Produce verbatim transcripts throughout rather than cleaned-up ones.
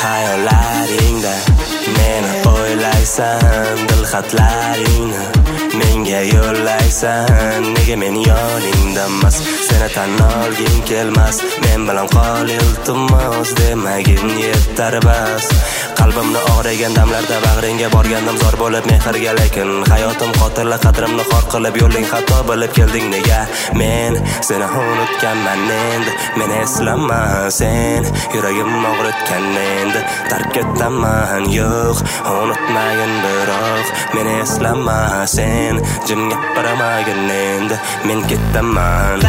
Hayollaringda meni o'ylaysan, dil xatlaringni menga yo'llaysan. Nega men yoningdamas, seni tan olging kelmas, men bilan qol iltimos demagin yetar bas. Qalbimni og'rigan damlarda bag'ringga borgandim zor bo'lib mehrga, lekin hayotim qotil qadrimni xor qilib yo'ling xato bilib kelding. Nega men seni unutganman endi, men eslama sen yuragim og'ritgan endi. Tark etaman yo'q unutmagin, biroq men eslama sen jim gapiramagin endi, men ketaman.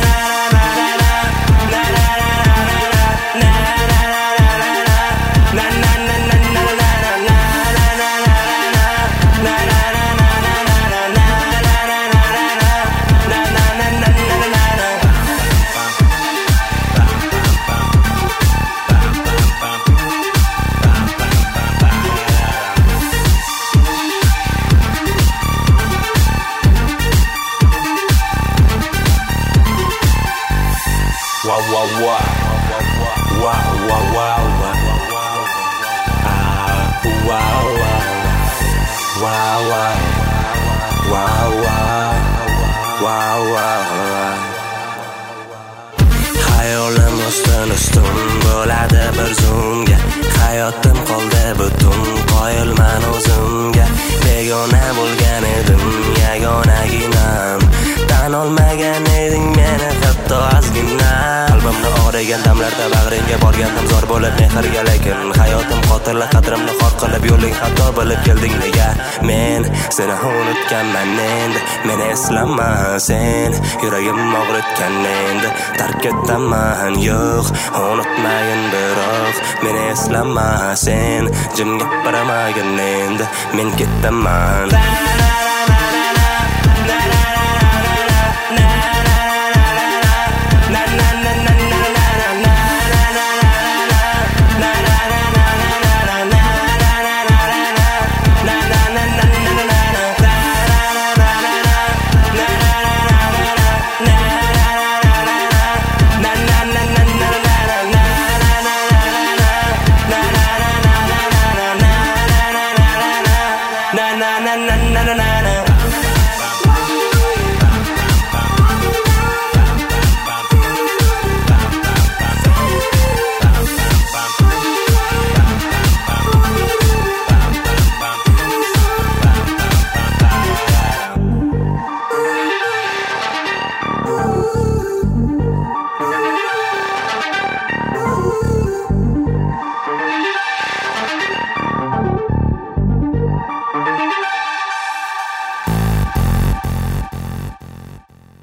Wow wow wow wow wow wow ah wow wow wow wow wow wow. Hayolim ustun ustun bo'ladi bir zumga, hayotim qoldi butun qoyilman o'zimga. Begona bo'lgan edim yagonaginam, tan olmagan eding meni hatto ozgina. Qalbimni og'rigan damlarda bag'ringga borgandim zor bo'lib mehrga, lekin hayotim qotil qadrimni xor qilib yo'ling xato bilib kelding. Nega men seni unutganman endi, men eslama sen yuragim og'ritgan endi. Tark etaman yo'q unutmagin, biroq men eslama sen jim gapiramagin endi, men ketaman.